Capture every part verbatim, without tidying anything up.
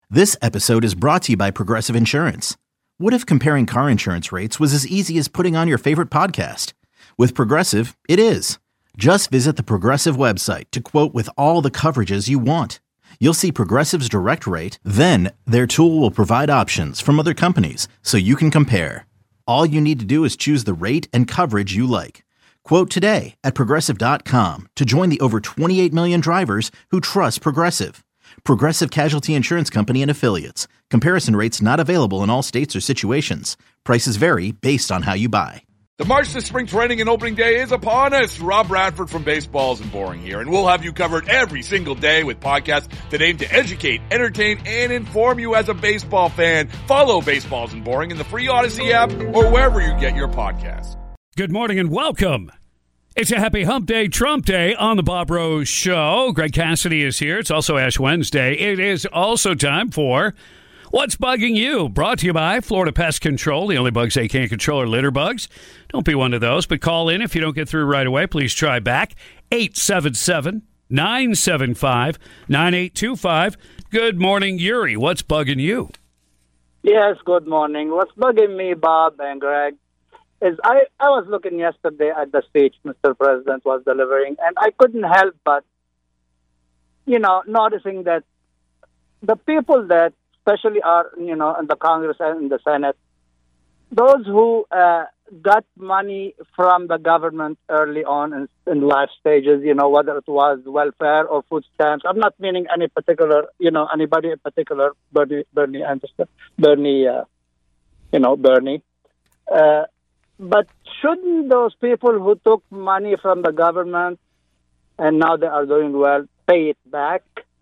This episode is brought to you by Progressive Insurance. What if comparing car insurance rates was as easy as putting on your favorite podcast? With Progressive, it is. Just visit the Progressive website to quote with all the coverages you want. You'll see Progressive's direct rate, then their tool will provide options from other companies so you can compare. All you need to do is choose the rate and coverage you like. Quote today at progressive dot com to join the over twenty-eight million drivers who trust Progressive. Progressive Casualty Insurance Company and Affiliates. Comparison rates not available in all states or situations. Prices vary based on how you buy. The march to spring training and opening day is upon us. Rob Bradford from Baseballs and Boring here, and we'll have you covered every single day with podcasts that aim to educate, entertain, and inform you as a baseball fan. Follow Baseballs and Boring in the free Odyssey app or wherever you get your podcasts. Good morning and welcome. It's a happy hump day, Trump Day on the Bob Rose Show. Greg Cassidy is here. It's also Ash Wednesday. It is also time for What's Bugging You? Brought to you by Florida Pest Control. The only bugs they can't control are litter bugs. Don't be one of those, but call in if you don't get through right away. Please try back. eight seven seven, nine seven five, nine eight two five. Good morning, Yuri. What's bugging you? Yes, good morning. What's bugging me, Bob and Greg, is I, I was looking yesterday at the speech Mister President was delivering, and I couldn't help but, you know, noticing that the people that especially are, you know, in the Congress and in the Senate, those who uh, got money from the government early on in, in life stages, you know, whether it was welfare or food stamps. I'm not meaning any particular, you know, anybody in particular, Bernie, Bernie Anderson, Bernie, uh, you know, Bernie. Uh, But shouldn't those people who took money from the government and now they are doing well pay it back?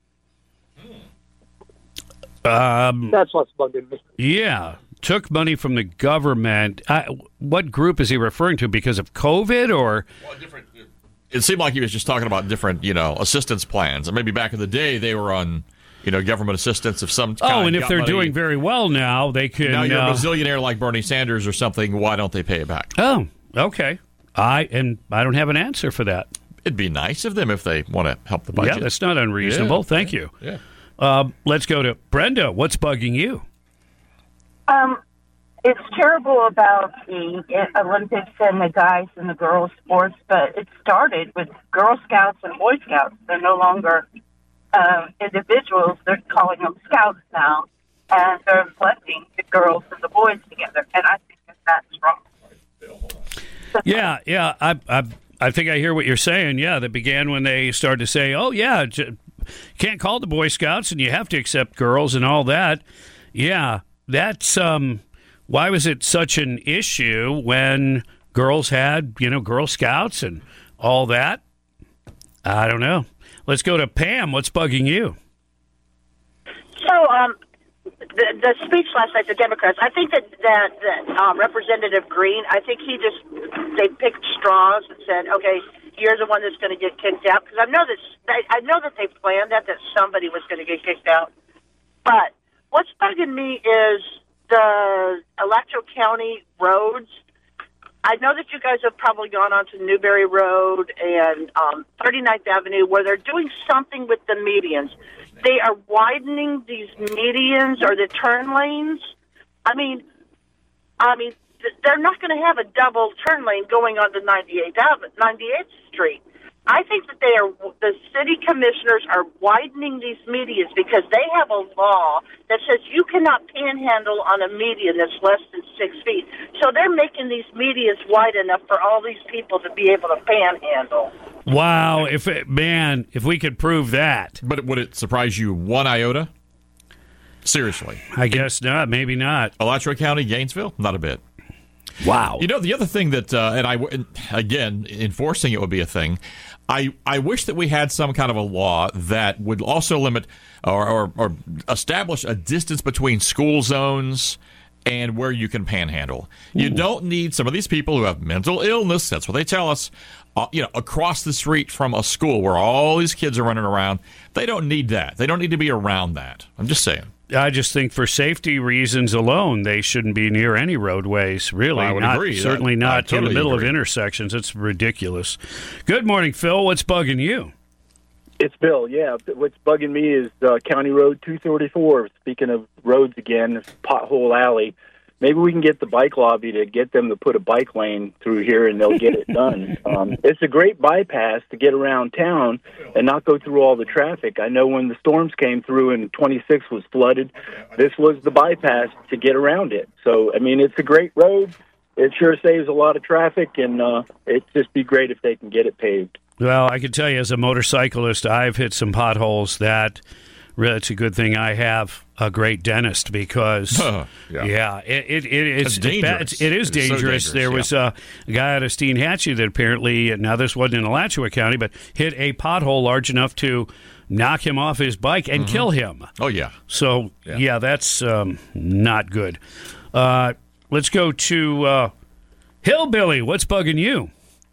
Um, That's what's bugging me. Yeah, took money from the government. I, what group is he referring to? Because of COVID or? Well, different. It seemed like he was just talking about different, you know, assistance plans. And maybe back in the day they were on, you know, government assistance of some kind. Oh, and if got they're money. doing very well now, they can. Now you're uh, a bazillionaire like Bernie Sanders or something. Why don't they pay it back? Oh, okay. I and I don't have an answer for that. It'd be nice of them if they want to help the budget. Yeah, that's not unreasonable. Yeah, Thank yeah, you. Yeah. Uh, let's go to Brenda. What's bugging you? Um, it's terrible about the Olympics and the guys and the girls sports, but it started with Girl Scouts and Boy Scouts. They're no longer uh, individuals. They're calling them scouts now, and they're blending the girls and the boys together, and I think that that's wrong. Yeah, yeah. I, I, I think I hear what you're saying. Yeah, that began when they started to say, oh, yeah, j- can't call the Boy Scouts and you have to accept girls and all that. Yeah, that's um, why was it such an issue when girls had, you know, Girl Scouts and all that? I don't know. Let's go to Pam. What's bugging you? So, um, the, the speech last night, the Democrats, I think that, that, that um, Representative Green, I think he just, they picked straws and said, okay, you're the one that's going to get kicked out. Because I know that I know that they planned that, that somebody was going to get kicked out. But what's bugging me is the Alachua County roads. I know that you guys have probably gone onto Newberry Road and um, thirty-ninth Avenue where they're doing something with the medians. They are widening these medians or the turn lanes. I mean, I mean, they're not going to have a double turn lane going onto ninety-eighth Avenue, ninety-eighth Street. I think that they are, the city commissioners are widening these medians because they have a law that says you cannot panhandle on a median that's less than six feet. So they're making these medians wide enough for all these people to be able to panhandle. Wow, if it, man, if we could prove that. But would it surprise you one iota? Seriously. I guess not. Maybe not. Alachua County, Gainesville? Not a bit. Wow. You know, the other thing that, uh, and I, again, enforcing it would be a thing. I, I wish that we had some kind of a law that would also limit or, or, or establish a distance between school zones and where you can panhandle. Ooh. You don't need some of these people who have mental illness, that's what they tell us, uh, you know, across the street from a school where all these kids are running around. They don't need that. They don't need to be around that. I'm just saying. I just think for safety reasons alone, they shouldn't be near any roadways, really. Well, I would not, agree. Certainly I, not I in totally the middle agree. of intersections. It's ridiculous. Good morning, Phil. What's bugging you? It's Bill, yeah. What's bugging me is uh, County Road two thirty-four. Speaking of roads again, Pothole Alley. Maybe we can get the bike lobby to get them to put a bike lane through here, and they'll get it done. Um, it's a great bypass to get around town and not go through all the traffic. I know when the storms came through and twenty-six was flooded, this was the bypass to get around it. So, I mean, it's a great road. It sure saves a lot of traffic, and uh, it'd just be great if they can get it paved. Well, I can tell you as a motorcyclist, I've hit some potholes that really, it's a good thing I have a great dentist because, uh, yeah, yeah it, it, it, it's, it's dangerous. It's, it is it dangerous. Is so dangerous. There yeah. was uh, a guy out of Steinhatchee that apparently, now this wasn't in Alachua County, but hit a pothole large enough to knock him off his bike and mm-hmm. kill him. Oh, yeah. So, yeah, yeah that's um, not good. Uh, let's go to uh, Hillbilly. What's bugging you?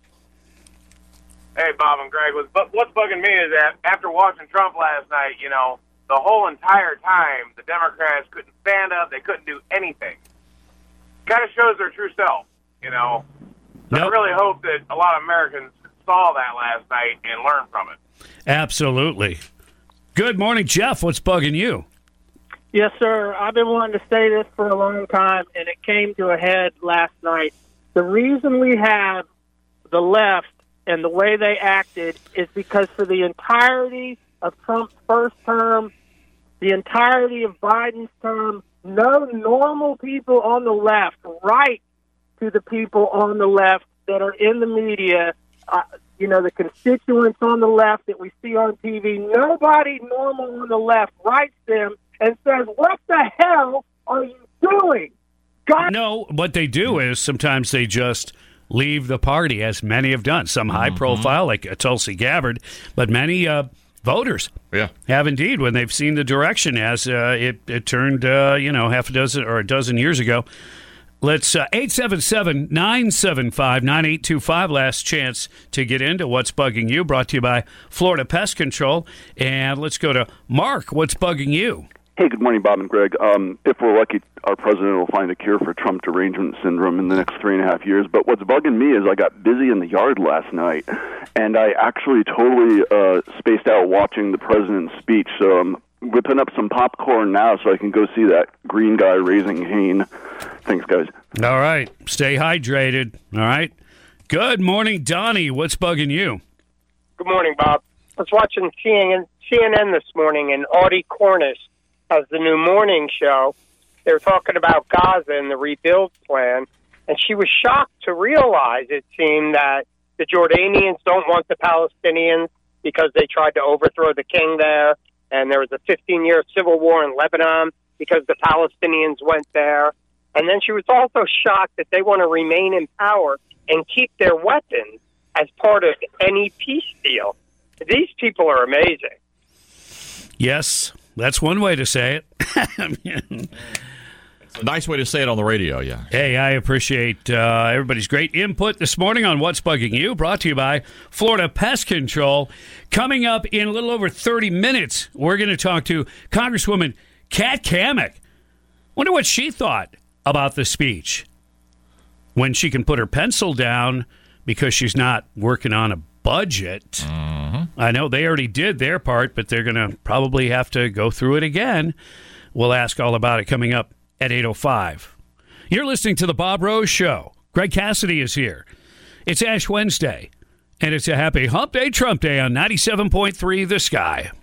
Hey, Bob and Greg, what's bugging me is that after watching Trump last night, you know, the whole entire time, the Democrats couldn't stand up. They couldn't do anything. Kind of shows their true self, you know. So nope. I really hope that a lot of Americans saw that last night and learned from it. Absolutely. Good morning, Jeff. What's bugging you? Yes, sir. I've been wanting to say this for a long time, and it came to a head last night. The reason we have the left and the way they acted is because for the entirety of Trump's first term, the entirety of Biden's term, no normal people on the left write to the people on the left that are in the media, uh, you know, the constituents on the left that we see on T V. Nobody normal on the left writes them and says, what the hell are you doing? God- no, what they do is sometimes they just leave the party, as many have done. Some high mm-hmm. profile, like uh, Tulsi Gabbard, but many uh, voters yeah. have indeed when they've seen the direction as uh, it, it turned, uh, you know, half a dozen or a dozen years ago. Let's uh, eight seven seven, nine seven five, nine eight two five. Last chance to get into What's Bugging You, brought to you by Florida Pest Control. And let's go to Mark. What's bugging you? Hey, good morning, Bob and Greg. Um, if we're lucky, our president will find a cure for Trump derangement syndrome in the next three and a half years. But what's bugging me is I got busy in the yard last night, and I actually totally uh, spaced out watching the president's speech. So I'm whipping up some popcorn now so I can go see that green guy raising Hain. Thanks, guys. All right. Stay hydrated. All right. Good morning, Donnie. What's bugging you? Good morning, Bob. I was watching C N N this morning, and Audie Cornish has the new morning show. They were talking about Gaza and the rebuild plan, and she was shocked to realize, it seemed, that the Jordanians don't want the Palestinians because they tried to overthrow the king there, and there was a fifteen-year civil war in Lebanon because the Palestinians went there. And then she was also shocked that they want to remain in power and keep their weapons as part of any peace deal. These people are amazing. Yes, that's one way to say it. It's a nice way to say it on the radio, yeah. Hey, I appreciate uh, everybody's great input this morning on What's Bugging You, brought to you by Florida Pest Control. Coming up in a little over thirty minutes, we're going to talk to Congresswoman Kat Cammack. Wonder what she thought about the speech. When she can put her pencil down because she's not working on a budget. Mm-hmm. I know they already did their part, but they're going to probably have to go through it again. We'll ask all about it coming up at eight oh five. You're listening to The Bob Rose Show. Greg Cassidy is here. It's Ash Wednesday, and it's a happy Hump Day Trump Day on ninety-seven point three The Sky.